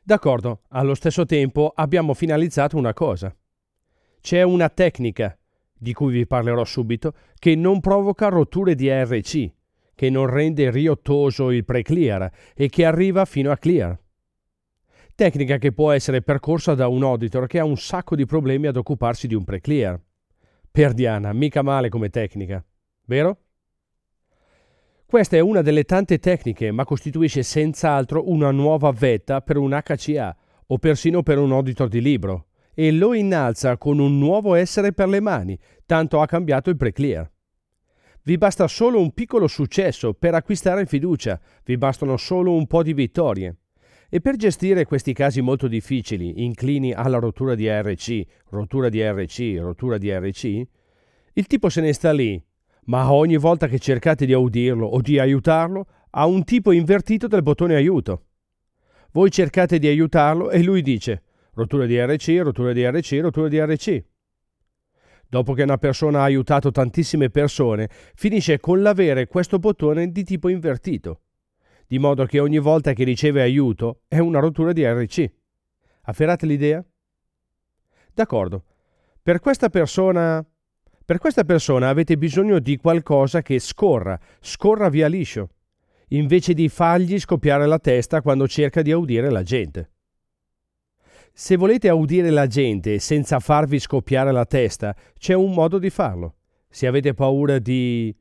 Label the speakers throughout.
Speaker 1: D'accordo, allo stesso tempo abbiamo finalizzato una cosa. C'è una tecnica, di cui vi parlerò subito, che non provoca rotture di ARC, che non rende riottoso il pre-clear e che arriva fino a clear. Tecnica che può essere percorsa da un auditor che ha un sacco di problemi ad occuparsi di un pre-clear. Per Diana, mica male come tecnica, vero? Questa è una delle tante tecniche, ma costituisce senz'altro una nuova vetta per un HCA o persino per un auditor di libro, e lo innalza con un nuovo essere per le mani, tanto ha cambiato il pre-clear. Vi basta solo un piccolo successo per acquistare fiducia, vi bastano solo un po' di vittorie. E per gestire questi casi molto difficili, inclini alla rottura di ARC, rottura di ARC, rottura di ARC, il tipo se ne sta lì, ma ogni volta che cercate di audirlo o di aiutarlo, ha un tipo invertito del bottone aiuto. Voi cercate di aiutarlo e lui dice rottura di ARC, rottura di ARC, rottura di ARC. Dopo che una persona ha aiutato tantissime persone, finisce con l'avere questo bottone di tipo invertito, di modo che ogni volta che riceve aiuto è una rottura di ARC. Afferrate l'idea? D'accordo. Per questa persona avete bisogno di qualcosa che scorra via liscio, invece di fargli scoppiare la testa quando cerca di audire la gente. Se volete audire la gente senza farvi scoppiare la testa, c'è un modo di farlo. Se avete paura di...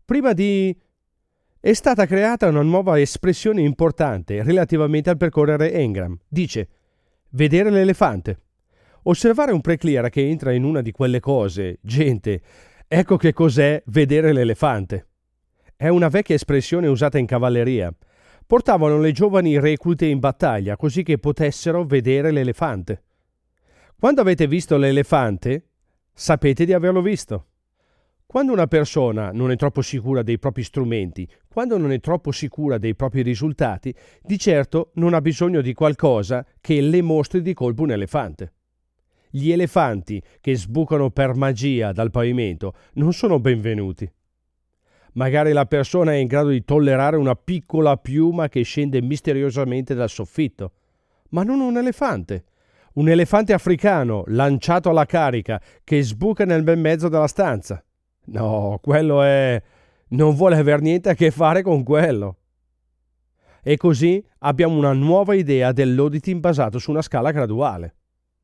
Speaker 1: È stata creata una nuova espressione importante relativamente al percorrere Engram. Dice vedere l'elefante. Osservare un pre-clear che entra in una di quelle cose, gente, ecco che cos'è vedere l'elefante. È una vecchia espressione usata in cavalleria. Portavano le giovani reclute in battaglia così che potessero vedere l'elefante. Quando avete visto l'elefante, sapete di averlo visto. Quando una persona non è troppo sicura dei propri strumenti, quando non è troppo sicura dei propri risultati, di certo non ha bisogno di qualcosa che le mostri di colpo un elefante. Gli elefanti che sbucano per magia dal pavimento non sono benvenuti. Magari la persona è in grado di tollerare una piccola piuma che scende misteriosamente dal soffitto, ma non un elefante. Un elefante africano lanciato alla carica che sbuca nel bel mezzo della stanza. No, quello è... non vuole aver niente a che fare con quello. E così abbiamo una nuova idea dell'auditing basato su una scala graduale.